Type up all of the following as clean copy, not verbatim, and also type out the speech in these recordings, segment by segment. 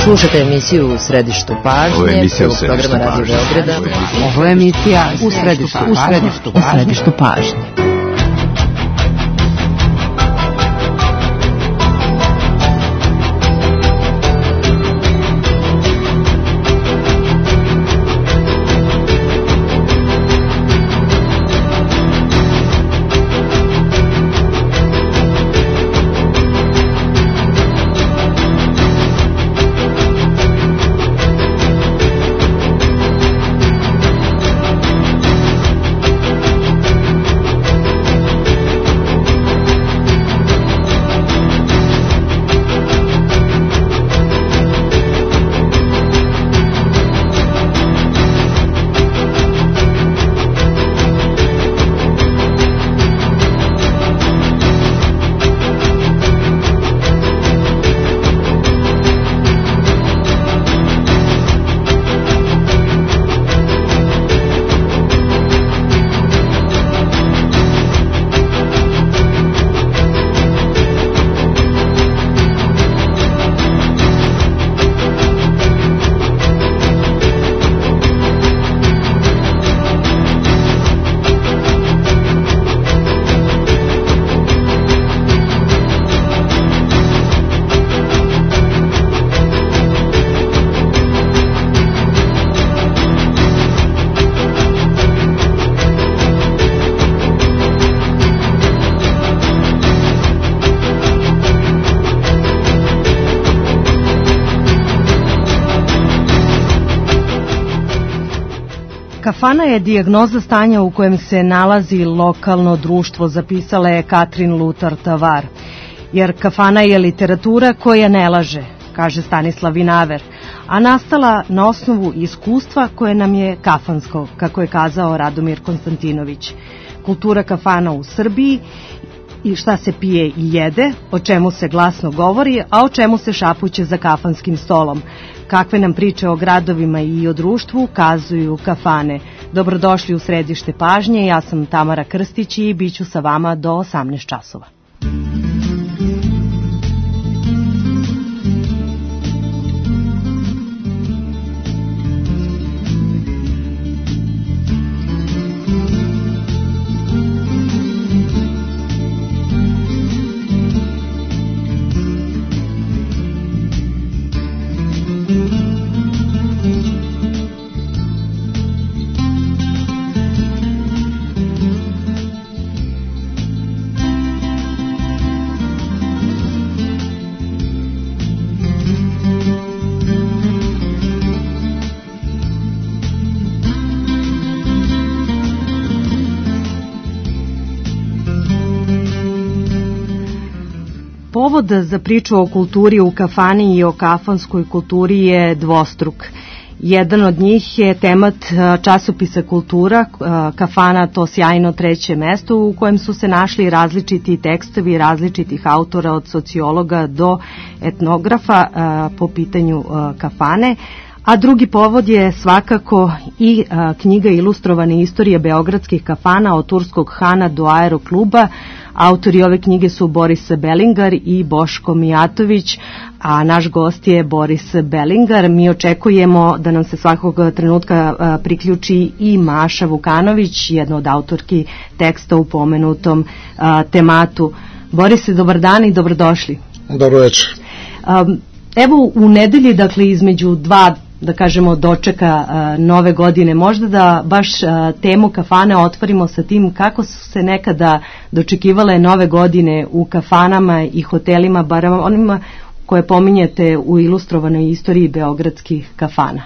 Slušate emisiju U središtu pažnje. Ovo je emisija U središtu pažnje. Ovo je emisija U središtu pažnje. Kafana je dijagnoza stanja u kojem se nalazi lokalno društvo, zapisala je Katrin Lutar Tavar. Jer kafana je literatura koja ne laže, kaže Stanislav Vinaver, a nastala na osnovu iskustva koje nam je kafansko, kako je kazao Radomir Konstantinović. Kultura kafana u Srbiji i šta se pije i jede, o čemu se glasno govori, a o čemu se šapuće za kafanskim stolom. Kakve nam priče o gradovima i o društvu kazuju kafane. Dobrodošli u središte pažnje, ja sam Tamara Krstić i bit ću sa vama do 18 časova. Povod za priču o kulturi u kafani i o kafanskoj kulturi je dvostruk. Jedan od njih je temat časopisa Kultura, Kafana to sjajno treće mesto, u kojem su se našli različiti tekstovi različitih autora od sociologa do etnografa po pitanju kafane. A drugi povod je svakako i knjiga Ilustrovane istorije beogradskih kafana od Turskog Hana do Aerokluba. Autori ove knjige su Boris Belingar i Boško Mijatović, a naš gost je Boris Belingar. Mi očekujemo da nam se svakog trenutka priključi i Maša Vukanović, jedna od autorki teksta u pomenutom tematu. Borise, dobar dan i dobrodošli. Dobro večer. Evo u nedelji, dakle između dva, da kažemo, dočeka nove godine, možda da baš temu kafane otvorimo sa tim kako su se nekada dočekivale nove godine u kafanama i hotelima, bar onima koje pominjete u Ilustrovanoj istoriji beogradskih kafana.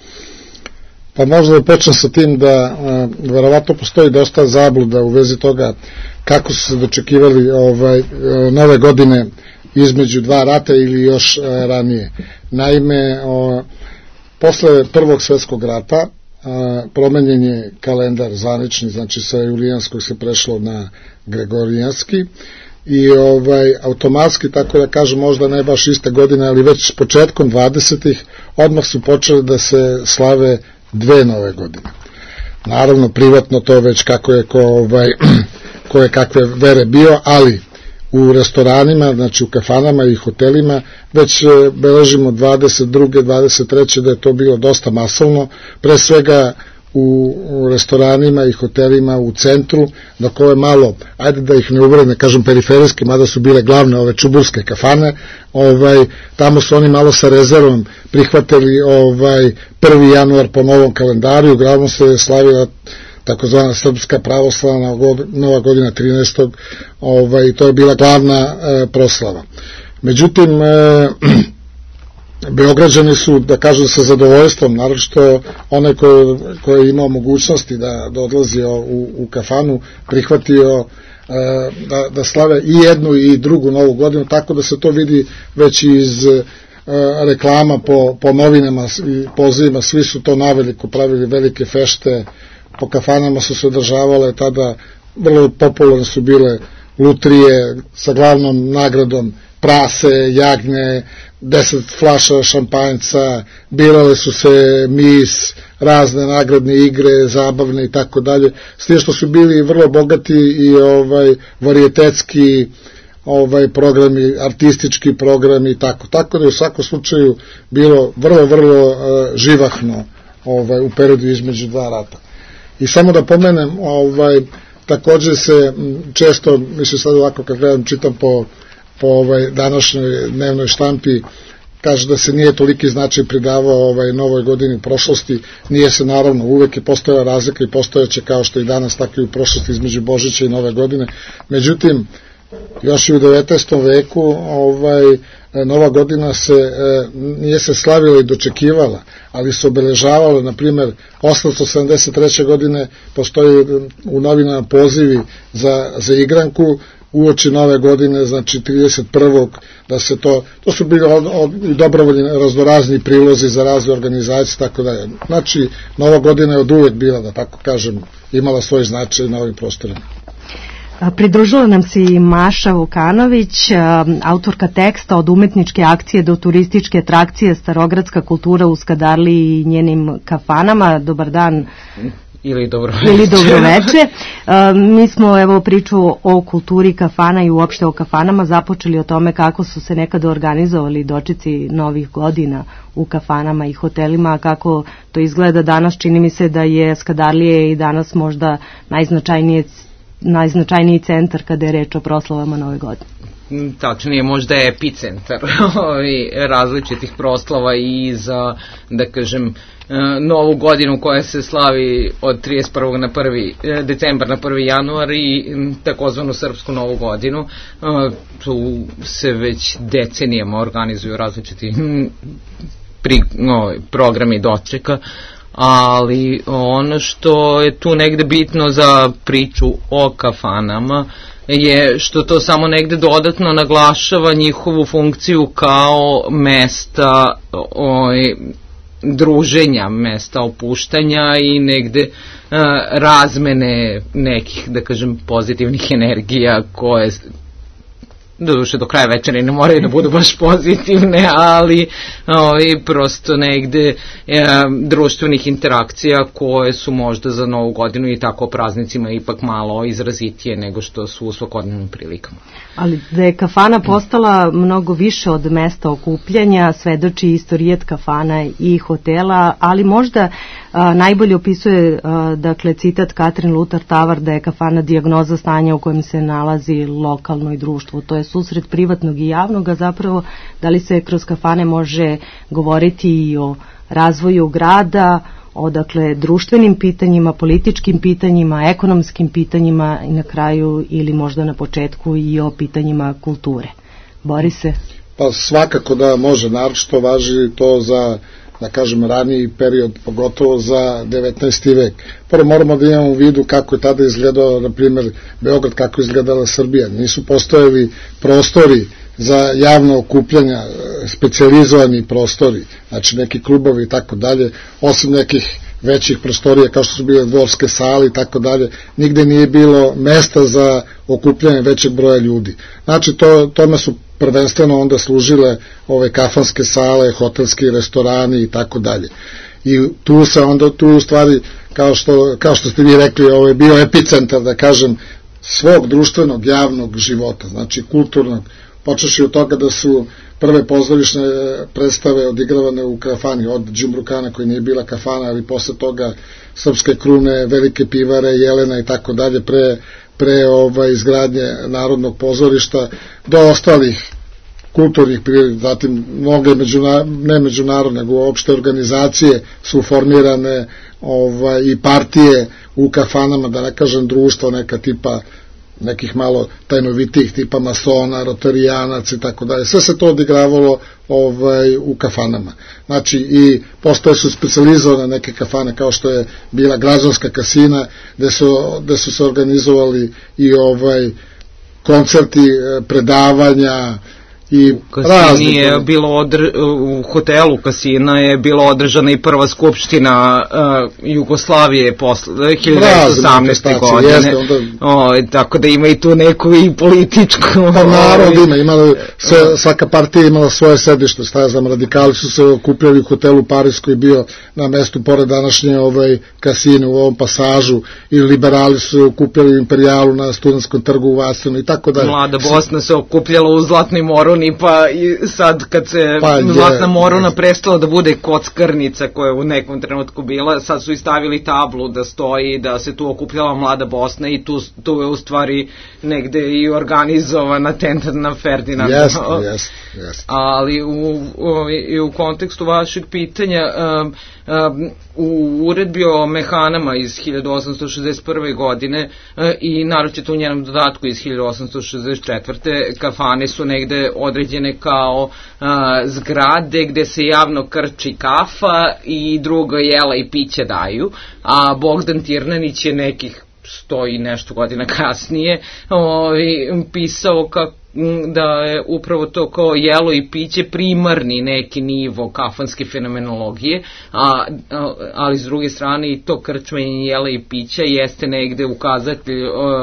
Pa možda da počnem sa tim da verovatno postoji dosta zabluda u vezi toga kako su se dočekivali nove godine između dva rata ili još ranije. Naime, posle Prvog svjetskog rata promenjen je kalendar zvanični, znači sa julijanskog se prešlo na gregorijanski i automatski, tako da kažem, možda ne baš iste godine, ali već s početkom 20-ih odmah su počeli da se slave dve nove godine. Naravno, privatno to već kako je ko je kakve vere bio, ali u restoranima, znači u kafanama i hotelima, već beležimo 22. 23. da je to bilo dosta masovno, pre svega u restoranima i hotelima u centru, dok ove malo, ajde da ih ne uvre, ne kažem periferijski, mada su bile glavne ove čuburske kafane, tamo su oni malo sa rezervom prihvatili 1. januar po novom kalendaru, uglavnom se slavila takozvana srpska pravoslavna nova godina 13. I to je bila glavna proslava. Međutim, Beograđani su, da kažem, sa zadovoljstvom, naročito onaj koji je imao mogućnosti da odlazi u kafanu, prihvatio da slave i jednu i drugu novu godinu, tako da se to vidi već iz reklama po novinama i pozivima, svi su to naveliko pravili, velike fešte, po kafanama su se održavale tada, vrlo popularne su bile lutrije sa glavnom nagradom prase, jagnje, 10 flaša šampanjca, birale su se mis, razne nagradne igre, zabavne i tako dalje, s tim što su bili vrlo bogati i varijetetski programi, artistički programi i tako da je u svakom slučaju bilo vrlo živahno u periodu između dva rata. I samo da pomenem, takođe se često, mislim sad ovako kad gledam, čitam po današnjoj dnevnoj štampi, kaže da se nije toliki značaj pridavao novoj godini u prošlosti, nije se naravno, uvek je postojala razlika i postojaće kao što i danas, tako i u prošlosti između Božića i nove godine, međutim, još i u 19. veku nova godina nije se slavila i dočekivala, ali se obeležavala, na primjer, 873. godine postoji u novinama pozivi za igranku, uoči nove godine, znači 31. da se to su bili dobrovoljni raznorazni prilozi za razne organizacije, tako dalje. Znači, nova godina je od uvek bila, da tako kažem, imala svoj značaj na ovim prostorima. Pridružila nam se i Maša Vukanović, autorka teksta Od umetničke akcije do turističke atrakcije, starogradska kultura u Skadarliji i njenim kafanama. Dobar dan. Ili dobroveče. Mi smo evo priču o kulturi kafana i uopšte o kafanama započeli o tome kako su se nekada organizovali dočeci novih godina u kafanama i hotelima, a kako to izgleda danas. Čini mi se da je Skadarlije i danas možda najznačajniji centar kada je reč o proslavama nove godine. Tačnije, možda je epicentar različitih proslava i za, da kažem, novu godinu koja se slavi od 31. na 1. decembar na 1. januar i takozvanu srpsku novu godinu. Tu se već decenijama organizuju različiti programi dočeka, ali ono što je tu negde bitno za priču o kafanama je što to samo negde dodatno naglašava njihovu funkciju kao mesta druženja, mesta opuštanja i negde razmene nekih, da kažem, pozitivnih energija koje doduše do kraja večera ne moraju da budu baš pozitivne, ali prosto negde društvenih interakcija koje su možda za novu godinu i tako praznicima ipak malo izrazitije nego što su u svakodnevnim prilikama. Ali da je kafana postala mnogo više od mesta okupljanja, svedoči istorijet kafana i hotela, ali možda najbolje opisuje dakle citat Katrin Lutar-Tavar da je kafana dijagnoza stanja u kojem se nalazi lokalno i društvo. To je susret privatnog i javnog, a zapravo da li se kroz kafane može govoriti i o razvoju grada, o dakle društvenim pitanjima, političkim pitanjima, ekonomskim pitanjima i na kraju ili možda na početku i o pitanjima kulture. Borise? Pa svakako da može, naročito važi to za, da kažem, raniji period, pogotovo za 19. vek. Prvo moramo da imamo u vidu kako je tada izgledao, na primjer, Beograd, kako je izgledala Srbija. Nisu postojali prostori za javno okupljanja, specijalizovani prostori, znači neki klubovi i tako dalje, osim nekih većih prostorija kao što su bile dvorske sale i tako dalje, nigde nije bilo mesta za okupljanje većeg broja ljudi. Znači tome su prvenstveno onda služile ove kafanske sale, hotelski restorani i tako dalje. I tu u stvari, kao što ste vi rekli, ovo je bio epicentar, da kažem, svog društvenog javnog života, znači kulturnog, počeši od toga da su prve pozorišne predstave odigravane u kafani, od Đumrukana koji nije bila kafana, ali posle toga Srpske krune, Velike pivare, Jelena i tako dalje, pre izgradnje Narodnog pozorišta, do ostalih kulturnih priredbi, zatim mnoge ne međunarodne, nego uopšte organizacije su formirane i partije u kafanama, da ne kažem društvo, neka tipa nekih malo tajnovitih tipa masona, rotarijanac i tako dalje. Sve se to odigravalo u kafanama. Znači i postoje su specijalizovane neke kafane kao što je bila Građanska kasina gde su se organizovali i koncerti, predavanja i Kasini je bilo u hotelu Kasina je bila održana i prva skupština Jugoslavije posle 1918. godine. Tako da ima i tu neku i političku... Pa narod ima, svaka partija imala svoje sedište, radikali su se okupljali u hotelu Paris koji je bio na mestu pored današnje kasine u ovom pasažu, i liberali su se okupljali u Imperijalu na Studentskom trgu u Vasenu i tako dalje. Mlada Bosna se okupljala u Zlatnoj Moroni, pa i sad kad se Zlatna Morona prestala da bude kockarnica koja je u nekom trenutku bila, sad su i stavili tablu da stoji da se tu okupljala Mlada Bosna i tu je u stvari negde i organizovan atentat na Ferdinanda. Jeste. Ali u kontekstu vašeg pitanja, u uredbi o mehanama iz 1861. godine i naročito u njenom dodatku iz 1864. kafane su negde određene kao zgrade gde se javno krči kafa i druga jela i piće daju, a Bogdan Tirnanić je nekih 100 i nešto godina kasnije pisao da je upravo to kao jelo i piće primarni neki nivo kafanske fenomenologije, ali s druge strane i to krčmenje jela i pića jeste negde ukazatelj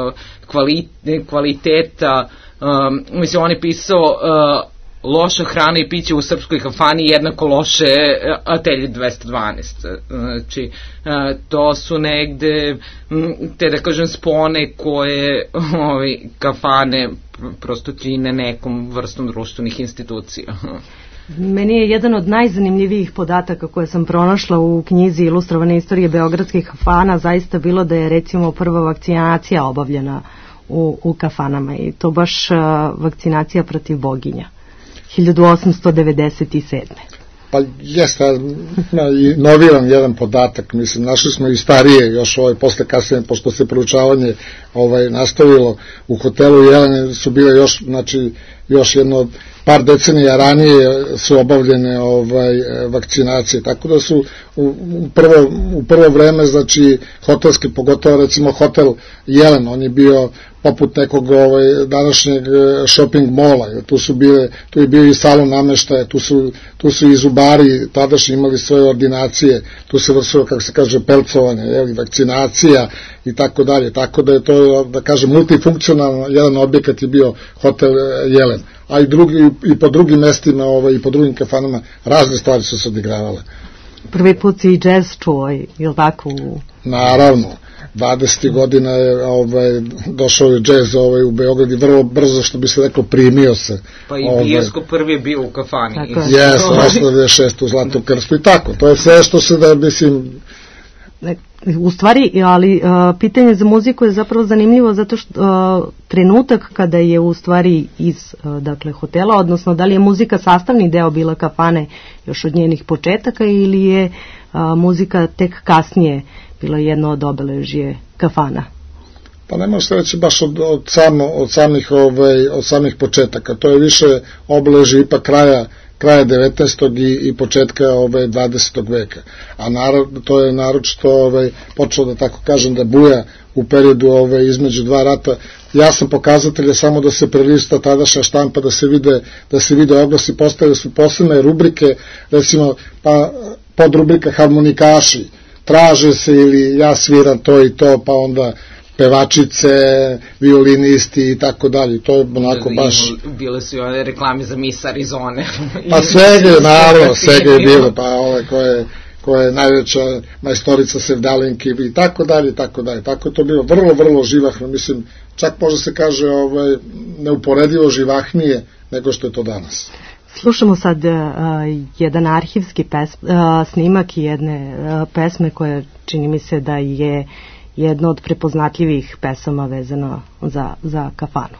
kvaliteta. Mislim, on je pisao loša hrana i piće u srpskoj kafani jednako loše Atelje 212. Znači, to su negde te, da kažem, spone koje kafane prosto čine nekom vrstom društvenih institucija. Meni je jedan od najzanimljivijih podataka koje sam pronašla u knjizi Ilustrovane istorije beogradskih kafana zaista bilo da je recimo prva vakcinacija obavljena u kafanama, i to baš vakcinacija protiv boginja 1897. Pa jeste, noviran jedan podatak, mislim, našli smo i starije, još posle kasnije, pošto se proučavanje nastavilo, u hotelu Jelene su bile još, znači, još jedno par decenija ranije su obavljene vakcinacije, tako da su u prvo vreme, znači, hotelski, pogotovo recimo hotel Jelen, on je bio poput nekog današnjeg shopping mola, tu je bio i salon nameštaja, tu su i zubari tadašnji imali svoje ordinacije, tu se vršilo, kako se kaže, pelcovanje, vakcinacija i tako dalje, tako da je to, da kažem, multifunkcionalno, jedan objekat je bio hotel Jelen, a i po drugim mestima i po drugim kafanama razne stvari su se odigravale. Prvi put si i džez čuo, je li tako? Naravno. 20. godina je došao je džez u Beograd i vrlo brzo, što bi se reklo, primio se. Pa i Bioskop prvi je bio u kafani. Jes, ostavio 6 u Zlatom Krstu i tako. To je sve što se da, mislim... U stvari, ali pitanje za muziku je zapravo zanimljivo zato što trenutak kada je u stvari iz hotela, odnosno da li je muzika sastavni deo bila kafane još od njenih početaka ili je muzika tek kasnije bilo jedno od obeležje kafana? Pa ne može se reći baš od samih početaka. To je više obeležje ipak kraja 19. i početka 20. veka. A to je naročito počelo, da tako kažem, da buja u periodu između dva rata. Jasan pokazatelj je samo da se prelista tadašnja štampa, da se vide oglasi, postavljaju su posebne rubrike, recimo podrubrika harmonikaši, traže se ili ja sviram to i to, pa onda pevačice, violinisti i tako dalje. To je onako baš... Bile su i one reklame za Miss Arizone. Pa svega je, naravno, svega je bilo, pa koje koja je najveća majstorica sevdalinki i tako dalje, tako dalje. Tako je to bilo vrlo, vrlo živahno, mislim, čak može se kaže neuporedivo živahnije nego što je to danas. Slušamo sad jedan arhivski snimak jedne pesme koja čini mi se da je jedna od prepoznatljivih pesama vezano za kafanu.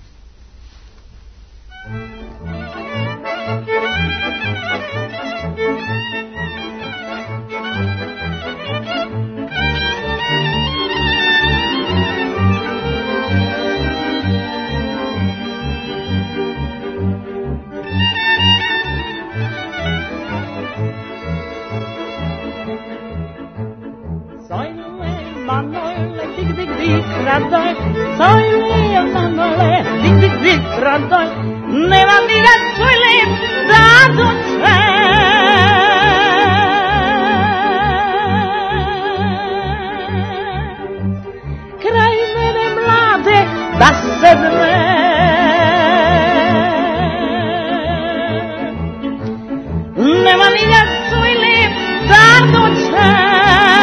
Radoj, sojle, manole, dik, radoj, nema mi da sojle, da doče. Kraj mene mlade, da sedne, nema mi da sojle, da doče.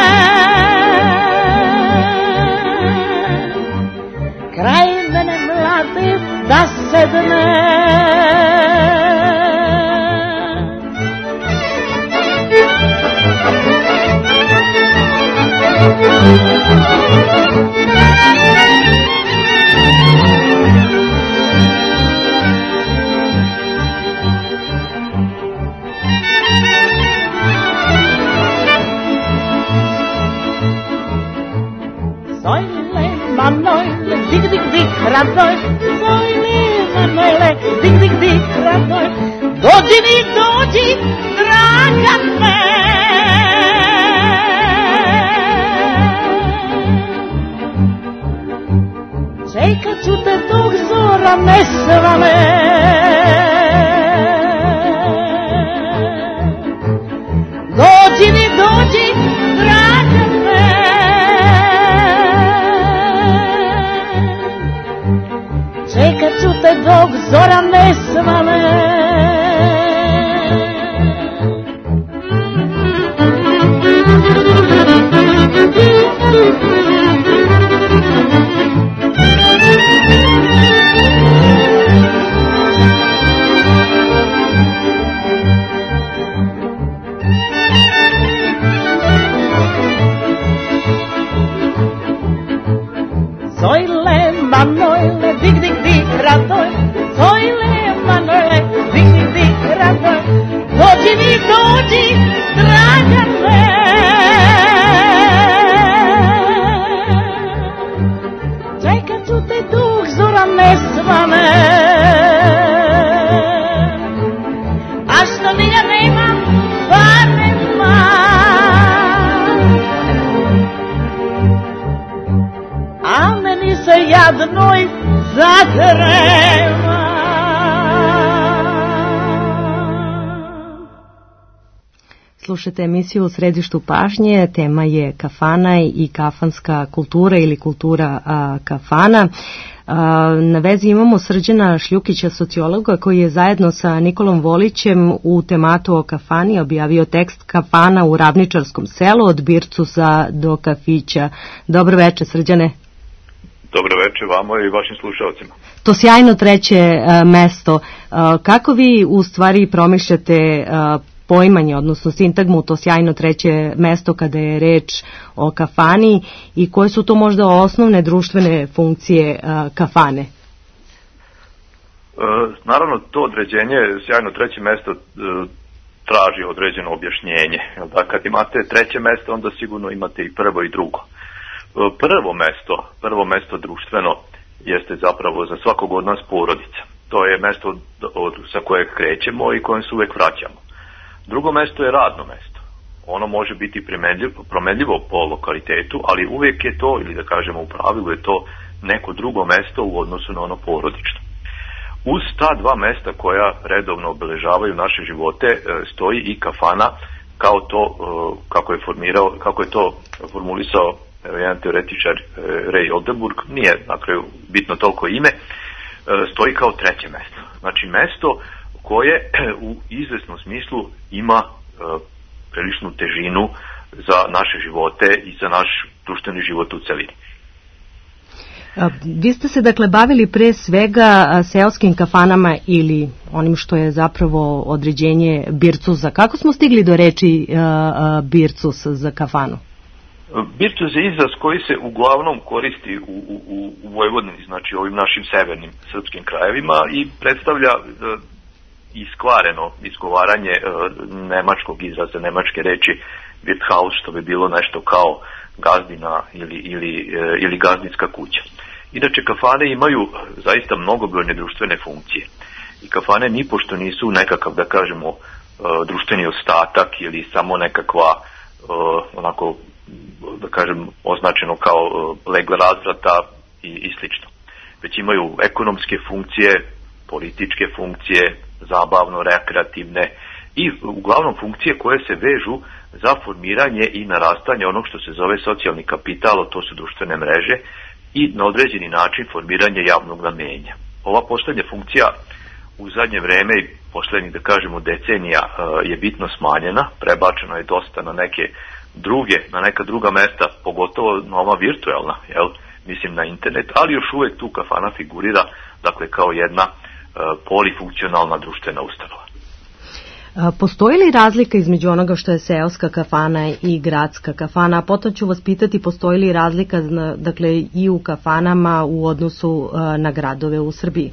Kraj mene mlade da sedne. Sojle, manojle, dik, radoj, sojle, manojle, dik, radoj, dođi mi, dođi, draga me. Čekat ću te dok zora ne svane. Dođi mi, dođi, draga me. Čekat ću te dok zora ne svane. Sojle, manojle, dik, radoj, sojle, manojle, dik, radoj, dođi mi, dođi, draga me. Čekat ću te dok zora ne svane. A što mi ja nemam, pa nema. A meni se jadnoj zagreva. Slušajte emisiju U središtu pažnje, tema je kafana i kafanska kultura ili kultura kafana. Na vezi imamo Srđana Šljukića, sociologa, koji je zajedno sa Nikolom Volićem u tematu o kafani objavio tekst Kafana u Ravničarskom selu, od Bircusa do kafića. Dobro večer, Srđane. Dobro večer vama i vašim slušalcima. To sjajno treće mesto. Kako vi u stvari promišljate poimanje, odnosno sintagmu, to sjajno treće mesto kada je reč o kafani i koje su to možda osnovne društvene funkcije kafane? Naravno, to određenje, sjajno treće mesto, traži određeno objašnjenje. Da, kad imate treće mesto, onda sigurno imate i prvo i drugo. Prvo mesto društveno jeste zapravo za svakog od nas porodica. To je mesto sa kojeg krećemo i kojem se uvek vraćamo. Drugo mesto je radno mesto. Ono može biti promenljivo po lokalitetu, ali uvijek je to, ili da kažemo u pravilu je to neko drugo mesto u odnosu na ono porodično. Uz ta dva mesta koja redovno obeležavaju naše živote stoji i kafana kao to kako je to formulisao jedan teoretičar Ray Oldenburg, nije na kraju bitno toliko ime, stoji kao treće mesto. Znači mesto koje u izvesnom smislu ima priličnu težinu za naše živote i za naš društveni život u celini. Vi ste se dakle bavili pre svega seoskim kafanama ili onim što je zapravo određenje bircuza. Kako smo stigli do reči bircus za kafanu? Bircuz je izraz koji se uglavnom koristi u Vojvodini, znači ovim našim severnim srpskim krajevima i predstavlja iskvareno izgovaranje nemačkog izraza, nemačke reči Wirtshaus, što bi bilo nešto kao gazdina ili gazdinska kuća. Inače, kafane imaju zaista mnogobrojne društvene funkcije i kafane nipošto nisu nekakav, da kažemo, društveni ostatak ili samo nekakva onako, da kažem, označeno kao legla razvrata i slično. Već imaju ekonomske funkcije, političke funkcije, zabavno-rekreativne i uglavnom funkcije koje se vežu za formiranje i narastanje onog što se zove socijalni kapital, to su društvene mreže, i na određeni način formiranje javnog namenja. Ova poslednja funkcija u zadnje vreme i poslednjih, da kažemo, decenija je bitno smanjena, prebačeno je dosta na neka druga mesta, pogotovo na ova virtualna, mislim na internet, ali još uvek tu kafana figurira, dakle, kao jedna polifunkcionalna društvena ustanova. Postoji li razlika između onoga što je seoska kafana i gradska kafana? A potom ću vas pitati, postoji li razlika, dakle, i u kafanama u odnosu na gradove u Srbiji?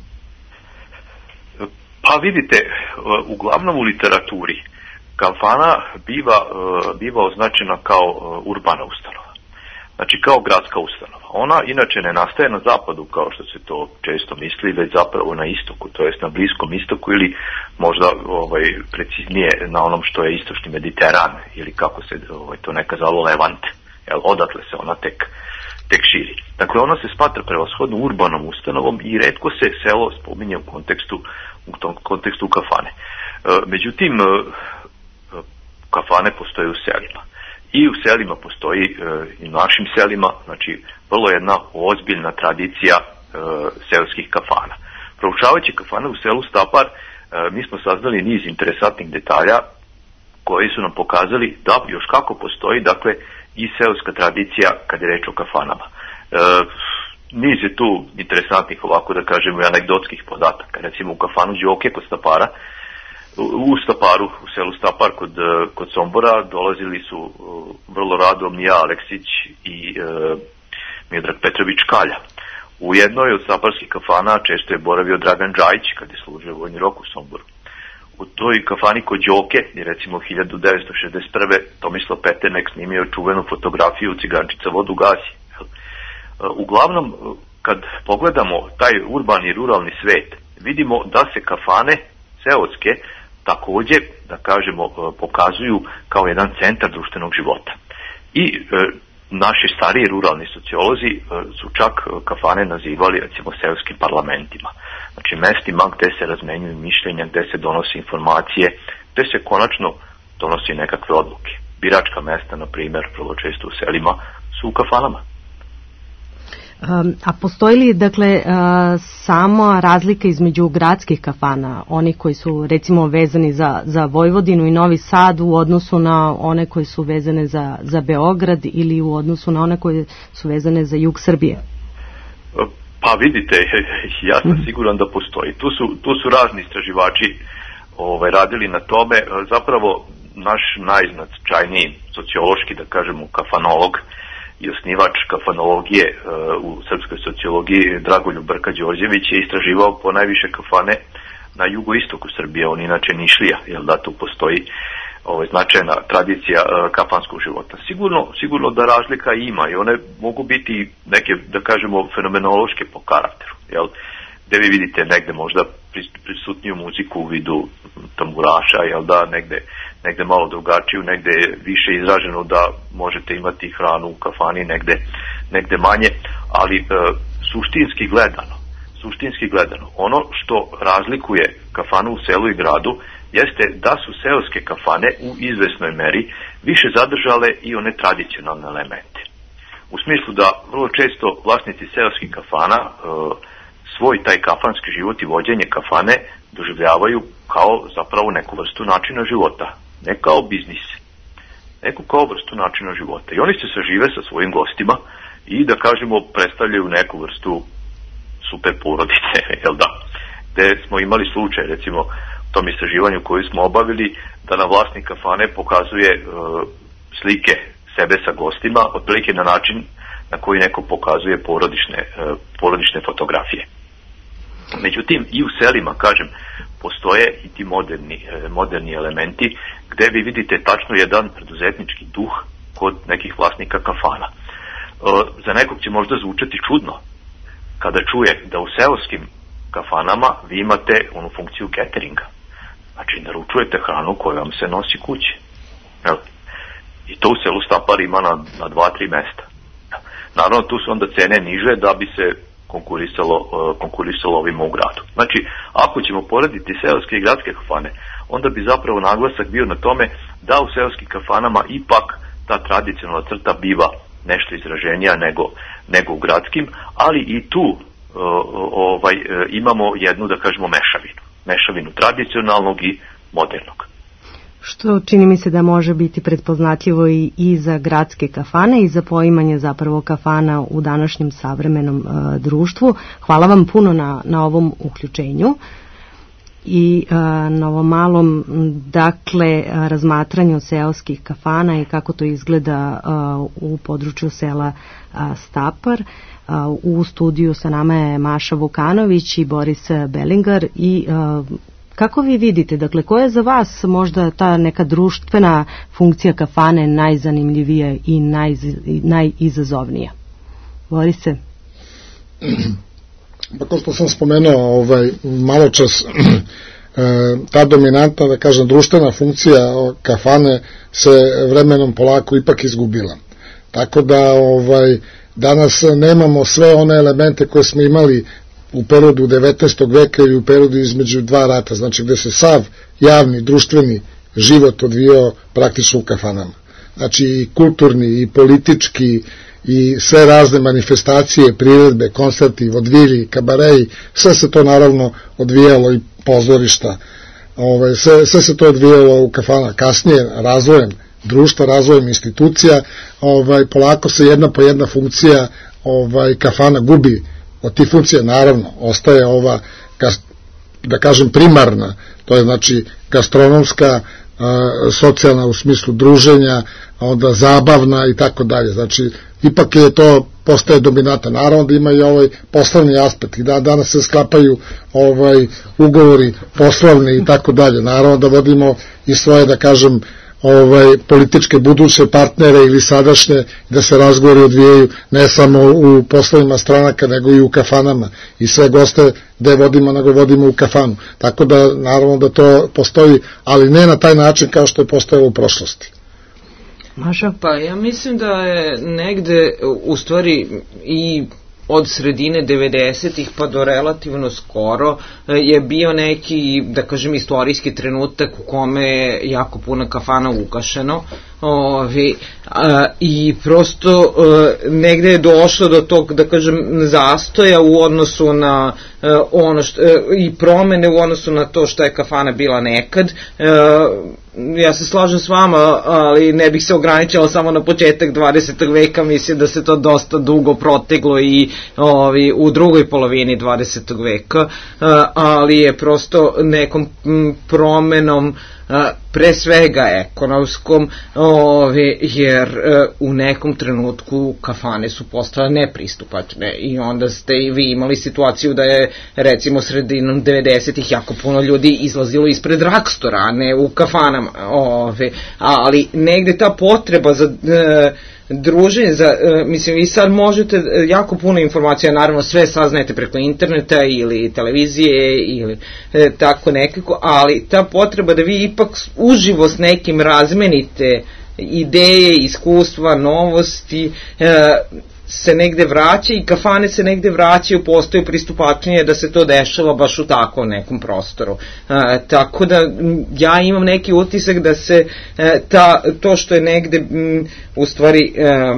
Pa vidite, uglavnom u literaturi kafana biva označena kao urbana ustanova, znači kao gradska ustanova. Ona inače ne nastaje na zapadu kao što se to često misli, već zapravo na istoku, to jest na Bliskom istoku ili možda preciznije na onom što je istočni Mediteran ili kako se to nekad zvalo Levant, odatle se ona tek širi. Dakle, ona se smatra prevashodno urbanom ustanovom i retko se selo spominje u kontekstu kafane. Međutim, kafane postoje u selima. I u selima postoji, i u našim selima, znači vrlo jedna ozbiljna tradicija seoskih kafana. Proučavajući kafane u selu Stapar, mi smo saznali niz interesantnih detalja koji su nam pokazali da još kako postoji, dakle, i seoska tradicija kad je reč o kafanama. Niz je tu interesantnih, ovako da kažemo, i anegdotskih podataka. Recimo u kafanu Đoke kod Stapara, u Staparu, u selu Stapar kod Sombora, dolazili su vrlo rado Mija Aleksić i Miodrag Petrović Kalja. U jednoj od staparskih kafana često je boravio Dragan Džajić kad je služio vojni rok u Somboru. U toj kafani kod Đoke je recimo 1961. Tomislav Peternek snimio čuvenu fotografiju Cigančica vodu gasi. Uglavnom, kad pogledamo taj urbani i ruralni svet, vidimo da se kafane seoske takođe, da kažemo, pokazuju kao jedan centar društvenog života. I naši stariji ruralni sociolozi su čak kafane nazivali, recimo, seoskim parlamentima. Znači, mestima gde se razmenjuju mišljenja, gde se donose informacije, gde se konačno donosi nekakve odluke. Biračka mesta, na primjer, vrlo često u selima, su u kafanama. A postoji li, dakle, sama razlika između gradskih kafana, oni koji su, recimo, vezani za Vojvodinu i Novi Sad u odnosu na one koji su vezane za Beograd ili u odnosu na one koje su vezane za jug Srbije? Pa vidite, ja sam siguran da postoji. Tu su razni istraživači radili na tome. Zapravo, naš najznačajniji sociološki, da kažemo, kafanolog i osnivač kafanologije u srpskoj sociologiji, Dragoljub Brka-Đorđević, je istraživao po najviše kafane na jugoistoku Srbije, on inače Nišlija, jer da tu postoji značajna tradicija kafanskog života. Sigurno da razlika ima i one mogu biti neke, da kažemo, fenomenološke po karakteru, gde vi vidite negde možda prisutniju muziku u vidu tamburaša, negde malo drugačiju, negde je više izraženo da možete imati hranu u kafani, negde manje, ali suštinski gledano, ono što razlikuje kafanu u selu i gradu jeste da su seoske kafane u izvesnoj meri više zadržale i one tradicionalne elemente. U smislu da vrlo često vlasnici seoskih kafana svoj taj kafanski život i vođenje kafane doživljavaju kao zapravo neku vrstu načina života, ne kao biznis, neku kao vrstu načina života. I oni se sažive sa svojim gostima i da kažemo predstavljaju neku vrstu super porodice, jel da? Gde smo imali slučaj, recimo, u tom istraživanju koju smo obavili, da nam vlasnik kafane pokazuje slike sebe sa gostima, otprilike na način na koji neko pokazuje porodične fotografije. Međutim, i u selima, kažem, postoje i ti moderni elementi gde vi vidite tačno jedan preduzetnički duh kod nekih vlasnika kafana. Za nekog će možda zvučati čudno kada čuje da u seoskim kafanama vi imate onu funkciju cateringa. Znači, naručujete hranu koju vam se nosi kući. I to u selu Stapar ima na 2-3 mesta. Naravno, tu su onda cene niže da bi se konkurisalo ovima u gradu. Znači, ako ćemo porediti seoske i gradske kafane, onda bi zapravo naglasak bio na tome da u seoskim kafanama ipak ta tradicionalna crta biva nešto izraženija nego u gradskim, ali i tu imamo jednu, da kažemo, mešavinu tradicionalnog i modernog. Što čini mi se da može biti pretpoznatljivo i za gradske kafane i za poimanje zapravo kafana u današnjem savremenom društvu. Hvala vam puno na ovom uključenju i na ovom malom, dakle, razmatranju seoskih kafana i kako to izgleda u području sela Stapar. U studiju sa nama je Maša Vukanović i Boris Belingar i kako vi vidite, dakle, koja je za vas možda ta neka društvena funkcija kafane najzanimljivija i najizazovnija? Borise? Pa kao što sam spomenuo malo čas, ta dominantna, da kažem, društvena funkcija kafane se vremenom polako ipak izgubila. Tako da danas nemamo sve one elemente koje smo imali u periodu 19. veka ili u periodu između dva rata, znači gde se sav javni, društveni život odvijao praktično u kafanama. Znači i kulturni, i politički, i sve razne manifestacije, priredbe, koncerti, vodvilji, kabareji, sve se to naravno odvijalo i pozorišta. Sve se to odvijalo u kafana. Kasnije razvojem društva, razvojem institucija, polako se jedna po jedna funkcija kafana gubi. Od tih funkcija naravno ostaje ova, da kažem, primarna, to je znači gastronomska, socijalna u smislu druženja, onda zabavna i tako dalje. Znači, ipak je to postaje dominanta. Naravno da ima i ovaj poslovni aspekt i da danas se sklapaju ugovori poslovni i tako dalje. Naravno da vodimo i svoje, da kažem, političke buduće partnere ili sadašnje, da se razgovori odvijaju ne samo u poslovima stranaka nego i u kafanama i sve goste gde vodimo nego vodimo u kafanu, tako da naravno da to postoji, ali ne na taj način kao što je postojalo u prošlosti. Maša? Pa ja mislim da je negde u stvari i od sredine 90-ih pa do relativno skoro je bio neki, da kažem, istorijski trenutak u kome je jako puno kafana ugašeno i prosto negde je došlo do tog, da kažem, zastoja u odnosu na ono i promene u odnosu na to što je kafana bila nekad. Ja se slažem s vama, ali ne bih se ograničila samo na početak 20. veka, mislim da se to dosta dugo proteglo i u drugoj polovini 20. veka, ali je prosto nekom promenom pre svega ekonomskom, jer u nekom trenutku kafane su postale nepristupačne i onda ste i vi imali situaciju da je recimo sredinom 90-ih jako puno ljudi izlazilo ispred dragstora, a ne u kafanama, ali negde ta potreba za druženje, mislim, vi sad možete jako puno informacija, naravno sve saznajete preko interneta ili televizije ili tako nekako, ali ta potreba da vi ipak uživo s nekim razmenite ideje, iskustva, novosti, se negde vraća i kafane se negde vraćaju, postaju pristupačnije da se to dešava baš u takvom nekom prostoru. Tako da ja imam neki utisak da se to što je negde u stvari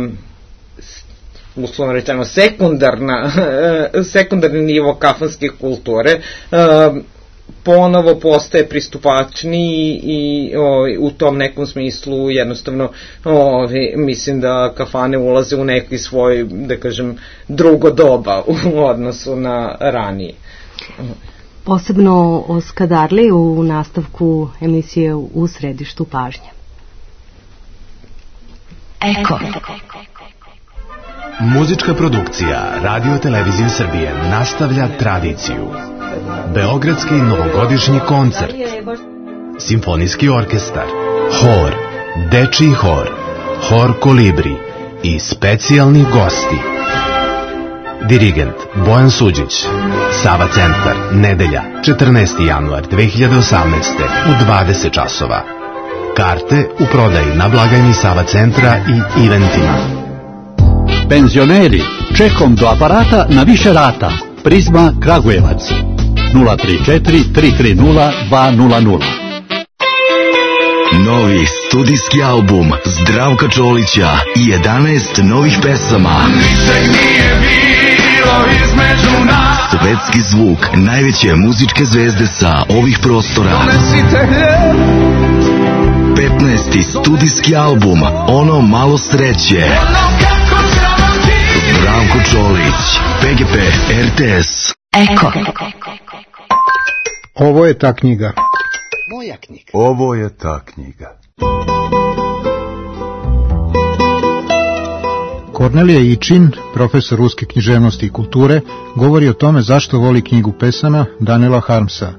uslovno rečeno sekundarni nivo kafanske kulture ponovo postaje pristupačniji i u tom nekom smislu jednostavno mislim da kafane ulaze u neki svoj, da kažem, drugo doba u odnosu na ranije. Posebno o Skadarli u nastavku emisije U središtu pažnje. Eko. Muzička produkcija Radio Televizije Srbije nastavlja tradiciju. Beogradski novogodišnji koncert, simfonijski orkestar, hor, dečiji hor, hor Kolibri i specijalni gosti. Dirigent Bojan Suđić. Sava centar, nedelja, 14. januar 2018. u 20 časova. Karte u prodaji na blagajni Sava centra i eventima. Penzioneri, čekom do aparata na više rata. Prizma Kragujevac 034 330 200. Novi studijski album Zdravka Čolića i 11 novih pesama. Ničeg nije bilo između nas. Svetski zvuk najveće muzičke zvezde sa ovih prostora. 15. studijski album Ono malo sreće. Zdravko Čolić, PGP RTS. Eko. Ovo je ta knjiga. Moja knjiga. Ovo je ta knjiga. Kornelije Ičin, profesor ruske književnosti i kulture, govori o tome zašto voli knjigu pesama Daniela Harmsa.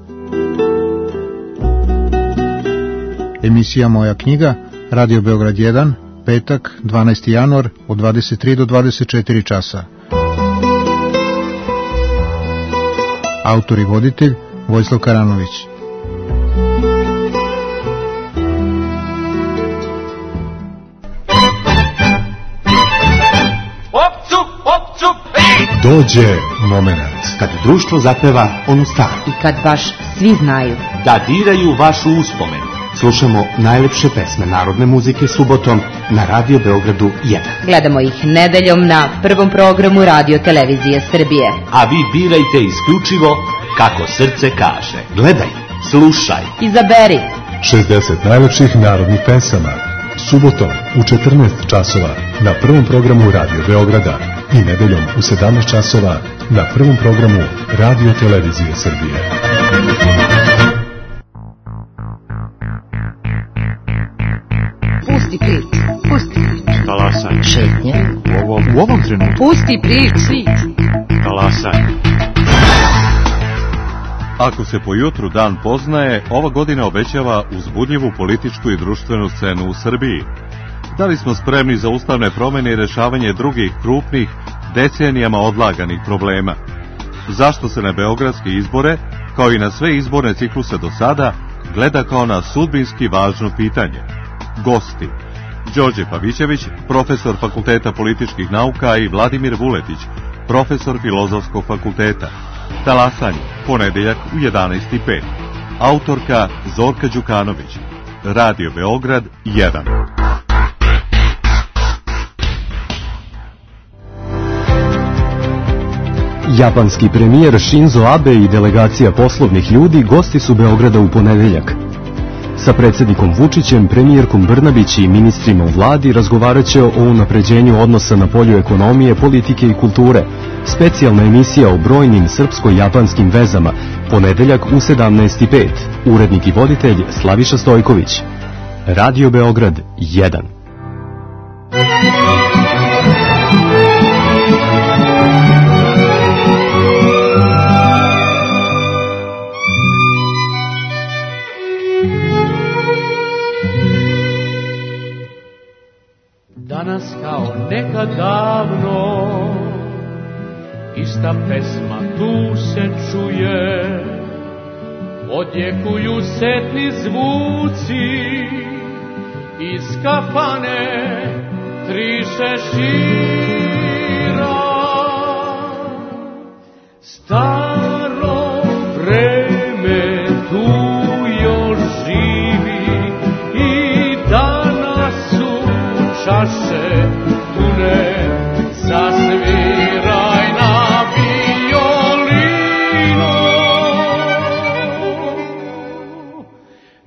Emisija Moja knjiga, Radio Beograd 1, petak, 12. januar, od 23 do 24 časa. Autor i voditelj Vojislav Karanović. Dođe moment kad društvo zapeva onu staru. I kad baš svi znaju Da diraju vašu uspomenu. Slušamo najlepše pesme narodne muzike subotom na Radio Beogradu 1. Gledamo ih nedeljom na prvom programu Radio Televizije Srbije. A vi birajte isključivo kako srce kaže. Gledaj, slušaj. Izaberi 60 najlepših narodnih pesama. Subotom u 14 časova na prvom programu Radio Beograda i nedeljom u 17 časova na prvom programu Radio Televizije Srbije. Pusti prič, pusti prič. Talasaj. Šetnje. U ovom trenutku. Pusti prič. Talasaj. Ako se po jutru dan poznaje, ova godina obećava uzbudljivu političku i društvenu scenu u Srbiji. Da li smo spremni za ustavne promjene i rešavanje drugih krupnih, decenijama odlaganih problema? Zašto se na beogradske izbore, kao i na sve izborne cikluse do sada, gleda kao na sudbinski važno pitanje? Gosti: Đorđe Pavićević, profesor Fakulteta političkih nauka, i Vladimir Vuletić, profesor Filozofskog fakulteta. Talasanje, ponedeljak u 11:05. Autorka Zorka Đukanović. Radio Beograd 1. Japanski premijer Shinzo Abe i delegacija poslovnih ljudi gosti su Beograda u ponedeljak. Sa predsjednikom Vučićem, premijerkom Brnabić i ministrima u vladi razgovarat će o unapređenju odnosa na polju ekonomije, politike i kulture. Specijalna emisija o brojnim srpsko-japanskim vezama, ponedeljak u 17:05. Urednik i voditelj Slaviša Stojković. Radio Beograd 1. Danas kao nekad davno ista pesma tu se čuje, odjekuju setni zvuci iz kafane Tri šešira. Staro vreme tu još živi i danas su čaše pune, zasviraj na violino.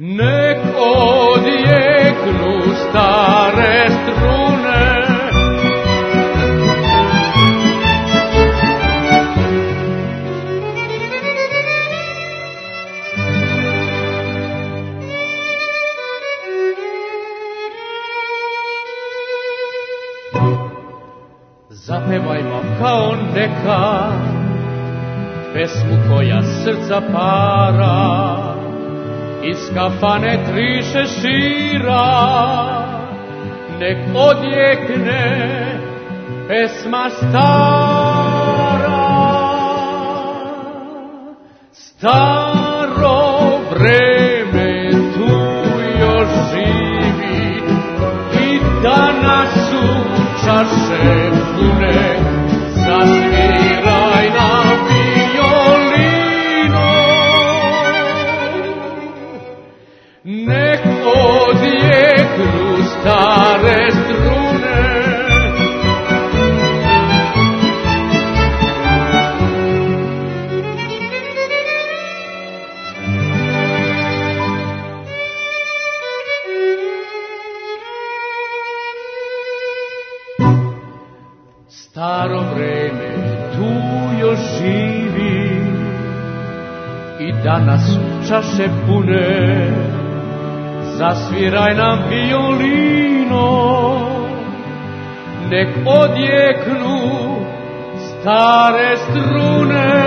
nek odjeknu stare strune. Zapevajmo kao neka pesmu koja srca para, iz kafane 3 šešira, nek odjekne pesma stara. Staro vreme tu još živi i danas su čaše pune, zasviraj na violino, nek odjeknu stare strune. Staro vreme tu još živi i danas su čaše pune, zasviraj nam violino, nek odjeknu stare strune.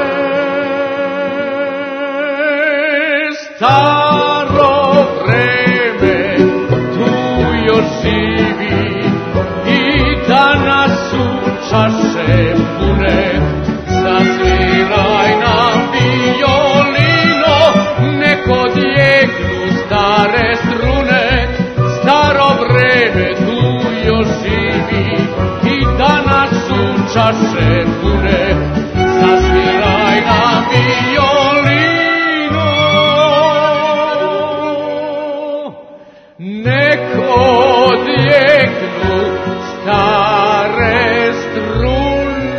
Staro vreme tu još živi i danas su čaše pune, zasviraj nam violino, nek odjeknu stare strune. Staro vreme tu još živi i danas su čaše pune, zasviraj nam violino, nek odjeknu stare strune.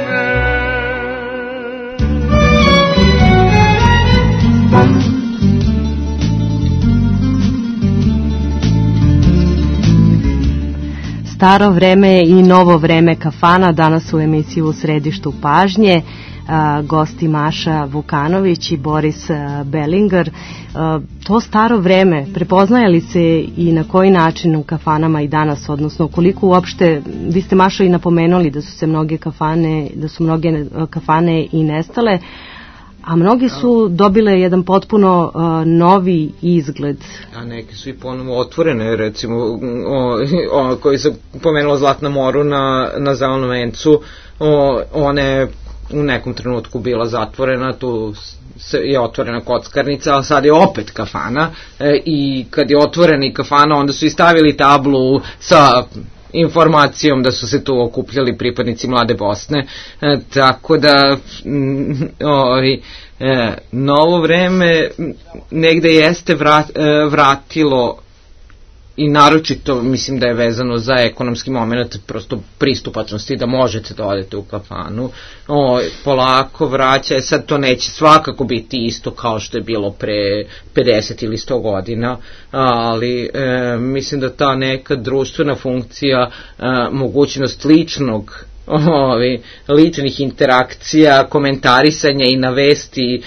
Staro vreme i novo vreme kafana, danas u emisiju U središtu pažnje. Gosti Maša Vukanović i Boris Bellinger. To staro vreme, prepoznaje li se i na koji način u kafanama i danas, odnosno koliko uopšte, vi ste Maša i napomenuli da su mnoge kafane i nestale, a mnogi su dobile jedan potpuno novi izgled. A neke su i ponovo otvorene, recimo koji se pomenula Zlatna Moru na Zelenom vencu, one u nekom trenutku bila zatvorena, tu je otvorena kockarnica, a sad je opet kafana, i kad je otvorena i kafana, onda su i stavili tablu sa informacijom da su se tu okupljali pripadnici Mlade Bosne, tako da novo vreme negde jeste vratilo, i naročito mislim da je vezano za ekonomski moment, prosto pristupačnosti, da možete da odete u kafanu, polako vraća. Sad to neće svakako biti isto kao što je bilo pre 50 ili 100 godina, ali mislim da ta neka društvena funkcija, mogućnost ličnih interakcija, komentarisanja i na vesti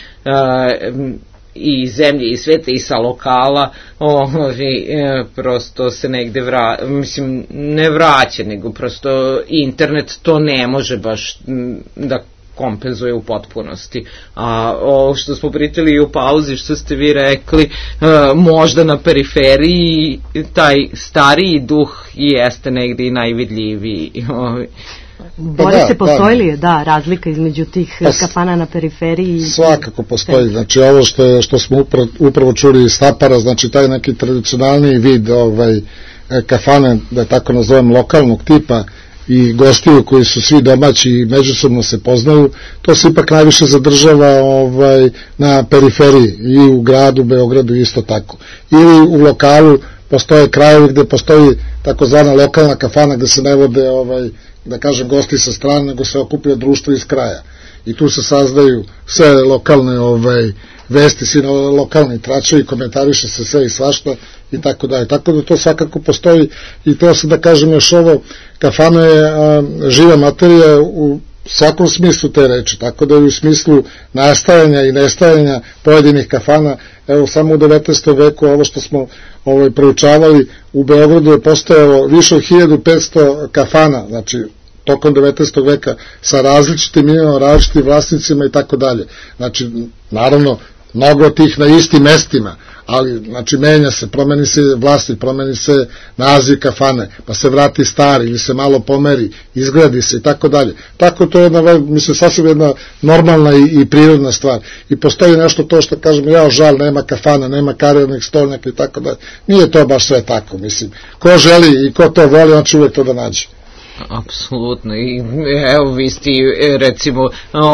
i zemlje i sveta i sa lokala, prosto se negde ne vraća, nego prosto internet to ne može baš da kompenzuje u potpunosti. A ovo što smo pričali u pauzi, što ste vi rekli, možda na periferiji taj stariji duh jeste negde i najvidljiviji. Borise, postoji li razlika između tih kafana na periferiji? Svakako postoji, znači ovo što smo upravo čuli iz Stapara, znači taj neki tradicionalni vid kafane, da tako nazovem, lokalnog tipa, i gostiju koji su svi domaći i međusobno se poznaju, to se ipak najviše zadržava na periferiji, i u gradu, Beogradu isto tako. Ili u lokalu postoje krajevi gde postoji takozvana lokalna kafana, gde se ne vode da kažem gosti sa strane, nego se okuplja društvo iz kraja. i tu se sazdaju sve lokalne vesti, svi lokalni tračevi, komentariše se sve i svašta i tako dalje. Tako da to svakako postoji i to sam da kažem još ovo, kafana je živa materija u svakom smislu te reči, tako da i u smislu nastajanja i nestajanja pojedinih kafana, evo samo u 19. veku ovo što smo proučavali, u Beogradu je postojalo više od 1500 kafana, znači tokom 19. veka sa različitim imenom, različitim vlasnicima i tako dalje. Znači, naravno, mnogo od tih na istim mestima, ali, znači, menja se, promeni se vlasnik, promeni se naziv kafane, pa se vrati stari ili se malo pomeri, izgradi se i tako dalje. Tako to je sasvim jedna normalna i prirodna stvar. I postoji nešto to što kažemo, žal, nema kafana, nema karijernih stolnjaka i tako dalje. Nije to baš sve tako, mislim. Ko želi i ko to voli, on će uvek to da nađe. Apsolutno, i evo vi ste recimo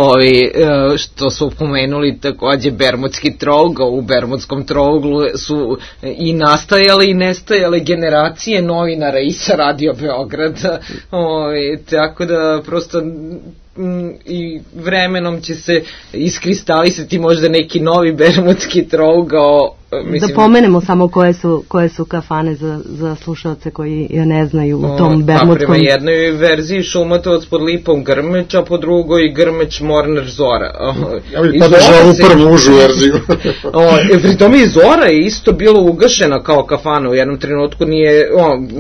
što su pomenuli takođe Bermudski trougao, u Bermudskom trouglu su i nastajale i nestajale generacije novinara i sa Radio Beograda, tako da prosto i vremenom će se iskristalisati možda neki novi Bermudski trougao. Da pomenemo samo koje su kafane za slušalce koji ne znaju u tom Bermudskom. Prema jednoj verziji Šumatovac pod Lipom Grmeć, a po drugoj Grmeć Mornar Zora. Ja bih podržao ovu prvu užu verziju. Pri tome i Zora je isto bila ugašena kao kafana u jednom trenutku, nije,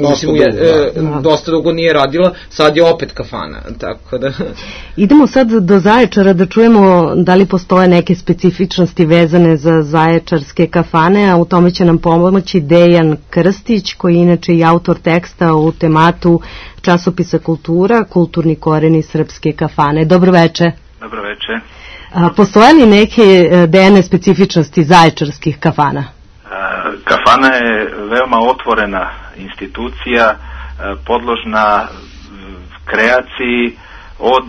dosta dugo nije radila, sad je opet kafana, tako da... Idemo sad do Zaječara da čujemo da li postoje neke specifičnosti vezane za zaječarske kafane, a u tome će nam pomoći Dejan Krstić, koji je inače i autor teksta u tematu časopisa Kultura, kulturni koreni srpske kafane. Dobro veče. Dobro veče. Postoje li neke DNA specifičnosti zaječarskih kafana? Kafana je veoma otvorena institucija, podložna kreaciji od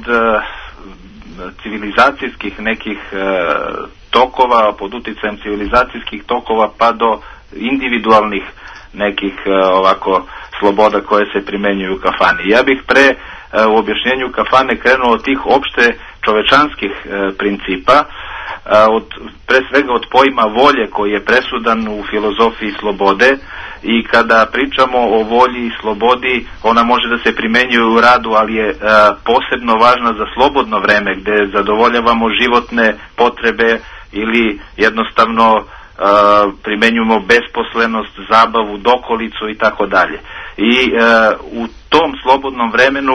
civilizacijskih nekih tokova, pod uticajem civilizacijskih tokova pa do individualnih nekih ovako sloboda koje se primenjuju u kafani. Ja bih u objašnjenju kafane krenuo od tih opšte čovečanskih principa, pre svega od pojma volje koji je presudan u filozofiji slobode, i kada pričamo o volji i slobodi, ona može da se primenjuje u radu, ali je posebno važna za slobodno vreme gde zadovoljavamo životne potrebe ili jednostavno primenjujemo besposlenost, zabavu, dokolicu i tako dalje. I u tom slobodnom vremenu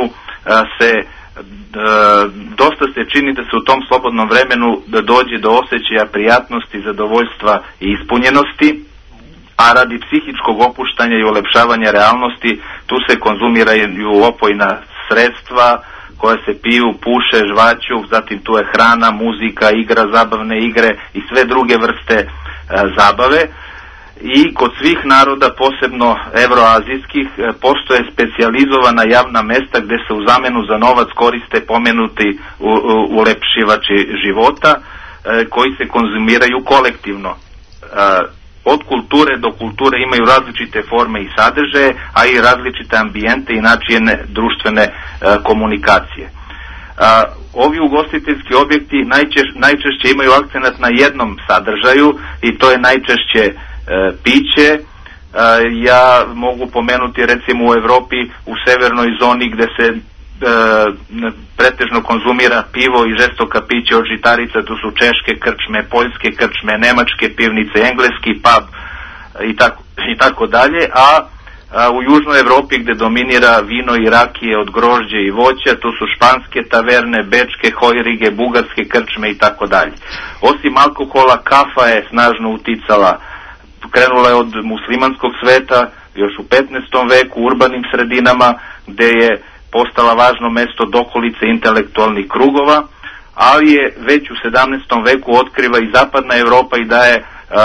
dosta se čini da se u tom slobodnom vremenu dođe do osjećaja prijatnosti, zadovoljstva i ispunjenosti, a radi psihičkog opuštanja i ulepšavanja realnosti tu se konzumiraju opojna sredstva koje se piju, puše, žvaću, zatim tu je hrana, muzika, igra, zabavne igre i sve druge vrste zabave. I kod svih naroda, posebno evroazijskih, postoje specijalizovana javna mesta gde se u zamenu za novac koriste pomenuti ulepšivači života koji se konzumiraju kolektivno. Od kulture do kulture imaju različite forme i sadržaje, a i različite ambijente i načine društvene komunikacije. Ovi ugostiteljski objekti najčešće imaju akcenat na jednom sadržaju i to je najčešće piće. Ja mogu pomenuti recimo u Evropi, u severnoj zoni gde se pretežno konzumira pivo i žestoka pića od žitarica, tu su češke krčme, poljske krčme, nemačke pivnice, engleski pub i tako dalje, a u južnoj Evropi gde dominira vino i rakije od grožđe i voća, tu su španske taverne, bečke hojrige, bugarske krčme i tako dalje. Osim alkohola, kafa je snažno uticala, krenula je od muslimanskog sveta još u 15. veku u urbanim sredinama gde je postala važno mesto dokolice intelektualnih krugova, ali je već u 17. veku otkriva i zapadna Evropa i daje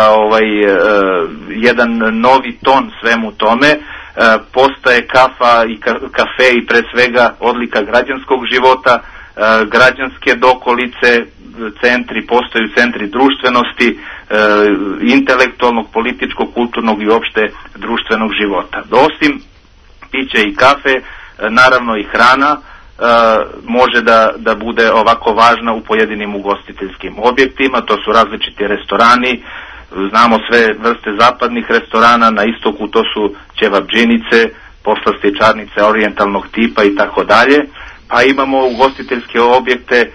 jedan novi ton svemu tome. Postaje kafa i kafe i pre svega odlika građanskog života, građanske dokolice, centri, postaju centri društvenosti, intelektualnog, političkog, kulturnog i opšte društvenog života. Osim pića i kafe, naravno i hrana, može da bude ovako važna u pojedinim ugostiteljskim objektima. To su različiti restorani, znamo sve vrste zapadnih restorana, na istoku to su ćevabdžinice, poslastičarnice orijentalnog tipa i tako dalje, pa imamo ugostiteljske objekte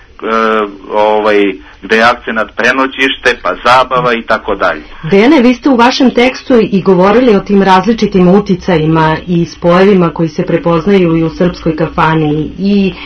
gde je akcenat prenoćište, pa zabava i tako dalje. Dejane, vi ste u vašem tekstu i govorili o tim različitim uticajima i spojevima koji se prepoznaju i u srpskoj kafani, i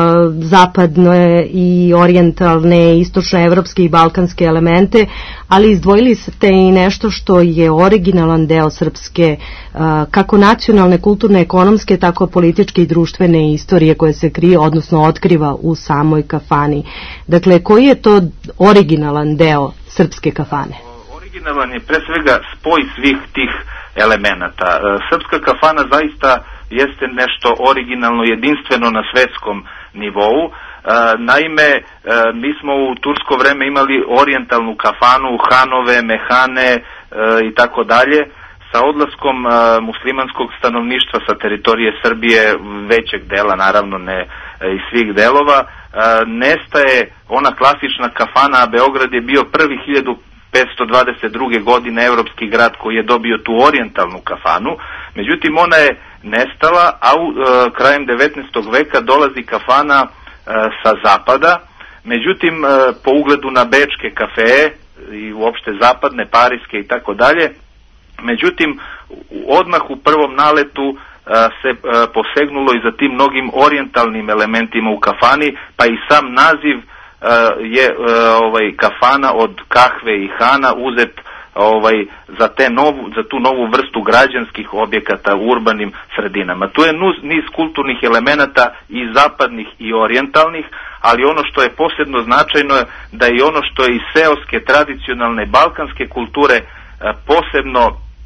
zapadne i orijentalne, istočnoevropske i balkanske elemente, ali izdvojili ste i nešto što je originalan deo srpske, kako nacionalne, kulturne, ekonomske, tako političke i društvene istorije koje se krije, odnosno otkriva u samoj kafani. Dakle, koji je to originalan deo srpske kafane? Originalan je pre svega spoj svih tih elemenata. Srpska kafana zaista jeste nešto originalno, jedinstveno na svetskom nivou. Naime, mi smo u tursko vreme imali orijentalnu kafanu, hanove, mehane i tako dalje. Sa odlaskom muslimanskog stanovništva sa teritorije Srbije, većeg dela, naravno ne iz svih delova, nestaje ona klasična kafana, a Beograd je bio prvi 1522. godine evropski grad koji je dobio tu orijentalnu kafanu. Međutim, ona je nestala, a krajem 19. veka dolazi kafana sa zapada. Međutim, po ugledu na bečke kafee i uopšte zapadne, parijske i tako dalje, međutim, odmah u prvom naletu se posegnulo i za tim mnogim orijentalnim elementima u kafani, pa i sam naziv je kafana od kahve i hana uzet za tu novu vrstu građanskih objekata u urbanim sredinama. Tu je niz kulturnih elemenata i zapadnih i orijentalnih, ali ono što je posebno značajno je da i ono što je iz seoske, tradicionalne balkanske kulture posebno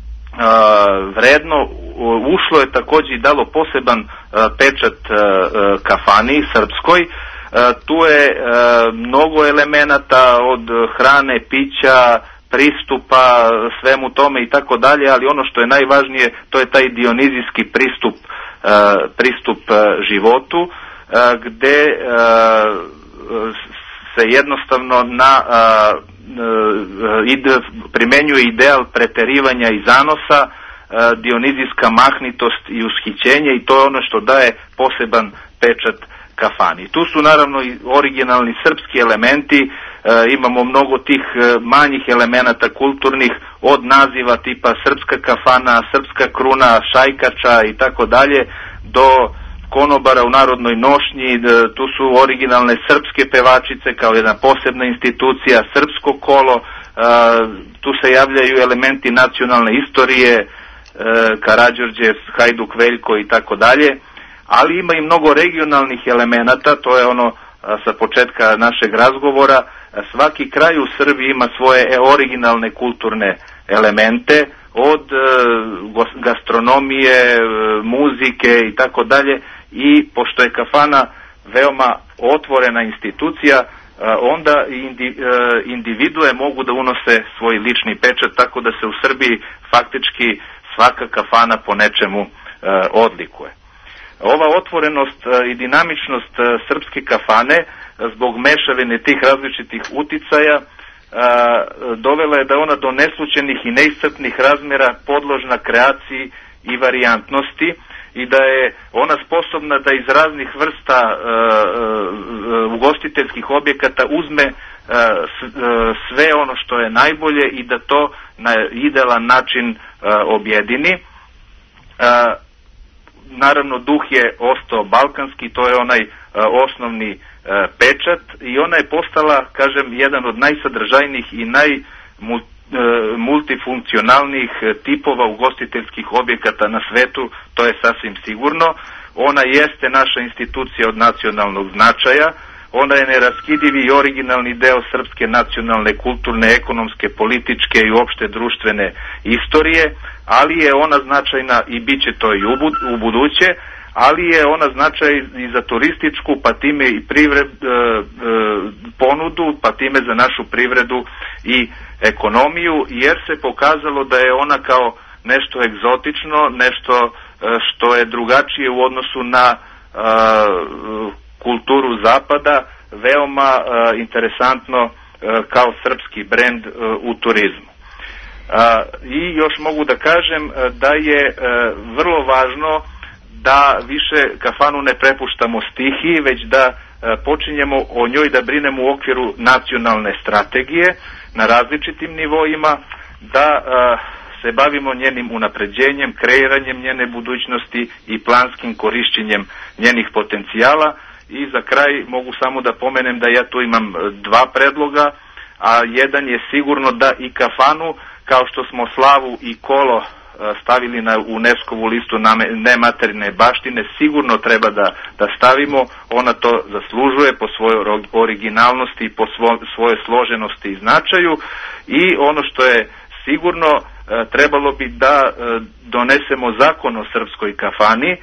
vredno ušlo je također i dalo poseban pečat kafani srpskoj. Tu je mnogo elemenata od hrane, pića, pristupa, svemu tome i tako dalje, ali ono što je najvažnije, to je taj dionizijski pristup životu, gde se jednostavno primenjuje ideal preterivanja i zanosa, dionizijska mahnitost i ushićenje, i to je ono što daje poseban pečat kafani. Tu su naravno i originalni srpski elementi, imamo mnogo tih manjih elemenata kulturnih, od naziva tipa srpska kafana, srpska kruna, šajkača i tako dalje, do konobara u narodnoj nošnji. Tu su originalne srpske pevačice kao jedna posebna institucija, srpsko kolo, tu se javljaju elementi nacionalne istorije, Karađorđe, Hajduk Veljko i tako dalje, ali ima i mnogo regionalnih elemenata, to je ono sa početka našeg razgovora. Svaki kraj u Srbiji ima svoje originalne kulturne elemente, od gastronomije, muzike i tako dalje, i pošto je kafana veoma otvorena institucija, onda individue mogu da unose svoj lični pečat, tako da se u Srbiji faktički svaka kafana po nečemu odlikuje. Ova otvorenost i dinamičnost srpske kafane zbog mešavine tih različitih uticaja dovela je da ona do neslućenih i neiscrpnih razmjera podložna kreaciji i varijantnosti, i da je ona sposobna da iz raznih vrsta ugostiteljskih objekata uzme sve ono što je najbolje i da to na idealan način objedini. Naravno, duh je ostao balkanski, to je onaj osnovni pečat, i ona je postala, kažem, jedan od najsadržajnijih i najmultifunkcionalnijih tipova ugostiteljskih objekata na svetu, to je sasvim sigurno. Ona jeste naša institucija od nacionalnog značaja, ona je neraskidivi i originalni deo srpske nacionalne, kulturne, ekonomske, političke i uopšte društvene istorije, ali je ona značajna i bit će to i u buduće, ali je ona značaj i za turističku, pa time i ponudu, pa time za našu privredu i ekonomiju, jer se pokazalo da je ona kao nešto egzotično, nešto što je drugačije u odnosu na kulturu zapada veoma interesantno kao srpski brend u turizmu. I još mogu da kažem da je vrlo važno da više kafanu ne prepuštamo stihiji, već da počinjemo o njoj da brinemo u okviru nacionalne strategije na različitim nivoima, da se bavimo njenim unapređenjem, kreiranjem njene budućnosti i planskim korišćenjem njenih potencijala. I za kraj mogu samo da pomenem da ja tu imam dva predloga, a jedan je sigurno da i kafanu, kao što smo slavu i kolo stavili na UNESCO-vu listu nematerijalne baštine, sigurno treba da stavimo. Ona to zaslužuje po svojoj originalnosti i po svojoj složenosti i značaju. I ono što je sigurno, trebalo bi da donesemo zakon o srpskoj kafani,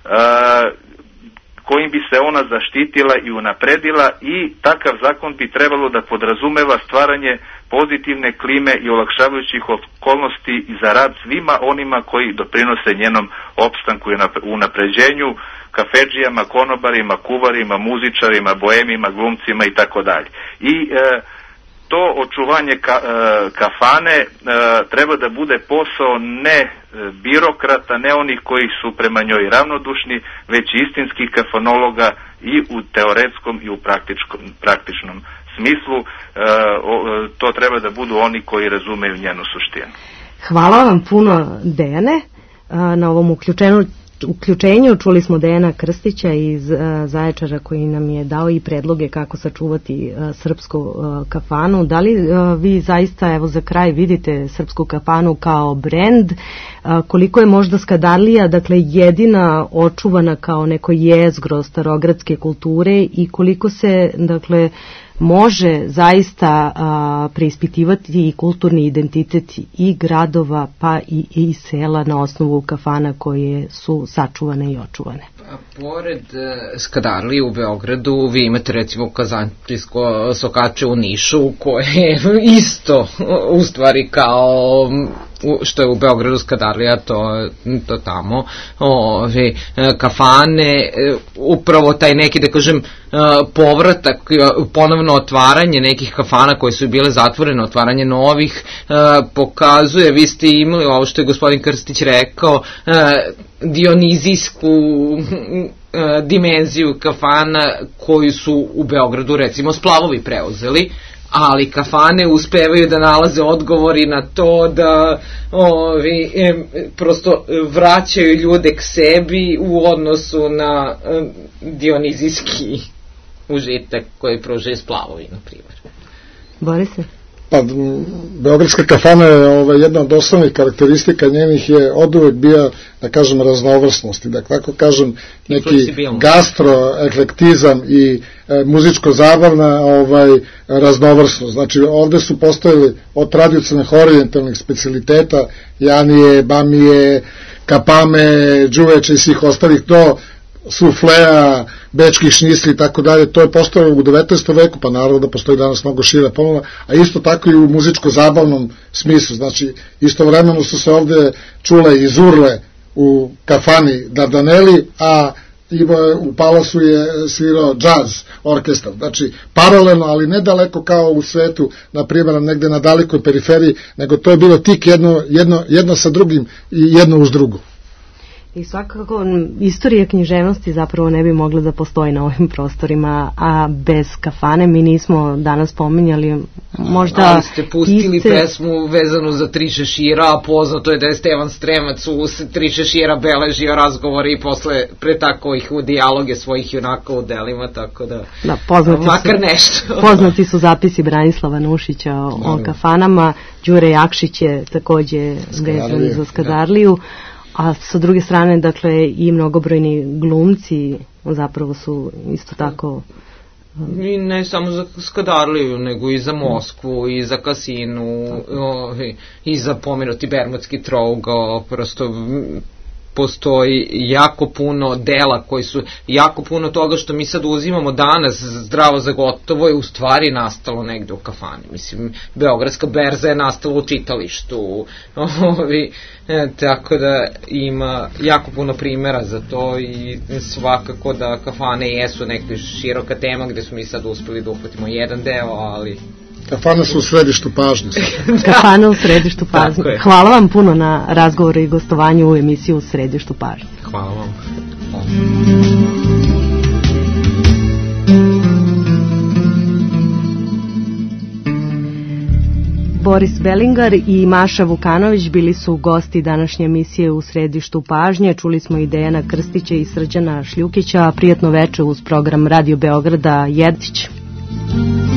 kojim bi se ona zaštitila i unapredila, i takav zakon bi trebalo da podrazumeva stvaranje pozitivne klime i olakšavajućih okolnosti za rad svima onima koji doprinose njenom opstanku i unapređenju, kafedžijama, konobarima, kuvarima, muzičarima, boemima, glumcima i tako dalje. I to očuvanje kafane treba da bude posao ne birokrata, ne onih koji su prema njoj ravnodušni, već istinskih kafanologa i u teoretskom i u praktičnom smislu. To treba da budu oni koji razumeju njenu suštinu. Hvala vam puno, Dejane, na ovom uključenju. Čuli smo Dejana Krstića iz Zaječara koji nam je dao i predloge kako sačuvati srpsku kafanu. Da li vi zaista, evo za kraj, vidite srpsku kafanu kao brend? Koliko je možda Skadarlija, dakle, jedina očuvana kao neko jezgro starogradske kulture, i koliko se, dakle, može zaista preispitivati i kulturni identitet i gradova pa i sela na osnovu kafana koje su sačuvane i očuvane? Pored Skadarlije u Beogradu vi imate recimo Kazančijsko sokače u Nišu, koje je isto u stvari kao što je u Beogradu Skadarlija, to tamo kafane, upravo taj neki, da kažem, povratak, ponovno otvaranje nekih kafana koje su bile zatvorene, otvaranje novih, pokazuje, vi ste imali ovo što je gospodin Krstić rekao, dionizijsku dimenziju kafana koju su u Beogradu recimo splavovi preuzeli, ali kafane uspevaju da nalaze odgovori na to da prosto vraćaju ljude k sebi u odnosu na dionizijski užitak koji pružaju splavovi, na primjer. Borise? Pa, beogradska kafana je jedna od osnovnih karakteristika njenih je oduvek bio, da kažem, raznovrsnosti, da kako kažem, neki gastroeklektizam i muzičko-zabavna raznovrsnost. Znači, ovde su postojali od tradicionalnih orijentalnih specialiteta, janije, bamije, kapame, džuveče i svih ostalih do suflea, bečkih šnisli i tako dalje. To je postojalo u 19. veku, pa naravno da postoji danas mnogo šira ponuda, a isto tako i u muzičko-zabavnom smislu. Znači, istovremeno su se ovde čule i zurle u kafani Dardaneli, a u Palasu je svirao džaz orkestar. Znači, paralelno, ali ne daleko kao u svetu, na primjer, negde na dalekoj periferiji, nego to je bilo tik jedno sa drugim i jedno uz drugo. I svakako istorija književnosti zapravo ne bi mogla da postoji na ovim prostorima, a bez kafane mi nismo danas pominjali možda... Ali ste pustili pesmu vezanu za Tri šešira, a poznato je da je Stevan Stremac u Tri šešira beležio razgovore i posle pretako ih u dijaloge svojih junaka u delima, tako da makar nešto. Poznati su zapisi Branislava Nušića o kafanama, Đure Jakšić je takođe vezan za Skadarliju. A sa druge strane, dakle, i mnogobrojni glumci zapravo su isto tako... I ne samo za Skadarliju, nego i za Moskvu, i za Kasinu, i za pomenuti Bermudski trougao, prosto postoji jako puno dela koji su, jako puno toga što mi sad uzimamo danas zdravo za gotovo je u stvari nastalo negde u kafani. Mislim, Beogradska berza je nastala u čitalištu, tako da ima jako puno primjera za to i svakako da kafane jesu neka široka tema gde smo mi sad uspeli da uhvatimo jedan deo, ali... Kafane su u središtu pažnje. Kafane u središtu pažnje. Hvala vam puno na razgovoru i gostovanju u emisiju U središtu pažnje. Hvala vam. Boris Belingar i Maša Vukanović bili su gosti današnje emisije U središtu pažnje. Čuli smo i Dejana Krstića i Srđana Šljukića. Prijatno veče uz program Radio Beograda Jedić.